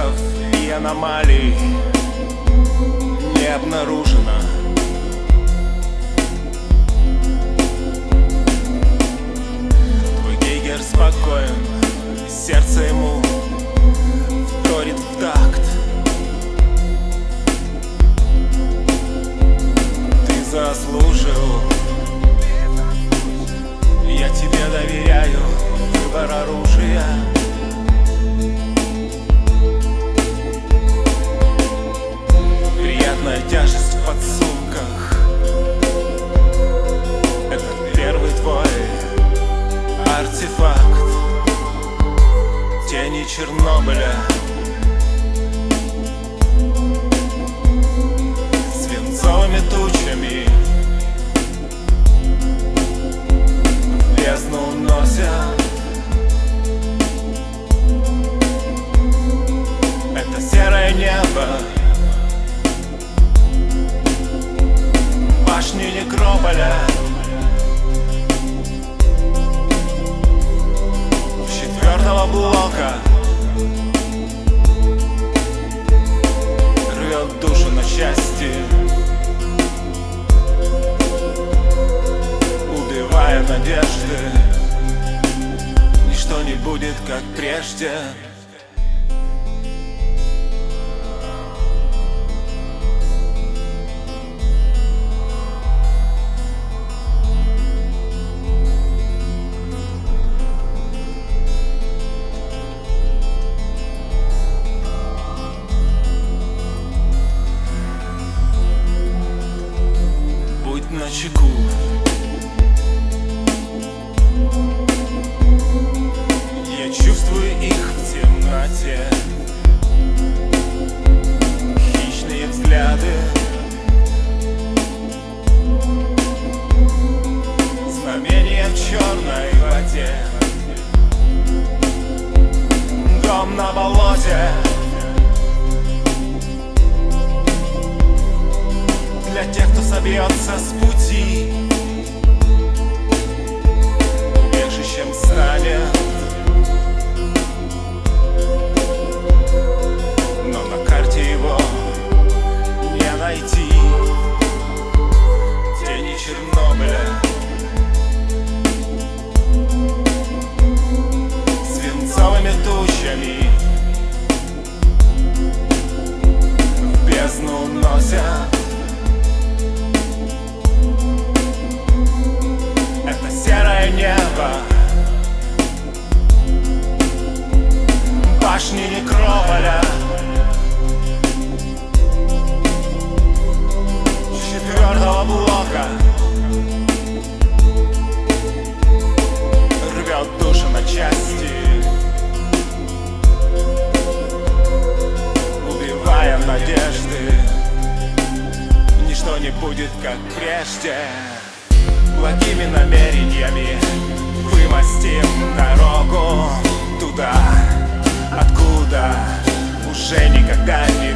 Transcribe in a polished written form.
недостатков и аномалий не обнаружено. Твой Гейгер спокоен, и сердце ему вторит в такт. Ты заслужил, я тебе доверяю выбор оружия. Приятная тяжесть в подсумках — это первый твой артефакт. Тени Чернобыля, свинцовыми тучами в бездну уносят. Это серое небо, башни некрополя, четвертого блока рвет душу на части, убивая надежды. Ничто не будет как прежде. Начеку. Я чувствую их в темноте, хищные взгляды, знамения в черной воде, дом на болоте. Для тех, кто собьется с пути, убежищем станет. Но на карте его не найти. Тени Чернобыля, свинцовыми тучами в бездну уносят. Серое небо, башни некрополя, четвертого блока рвет душу на части, убивая надежды. Ничто не будет как прежде. Благими намерениями вымостим дорогу туда, откуда уже никогда не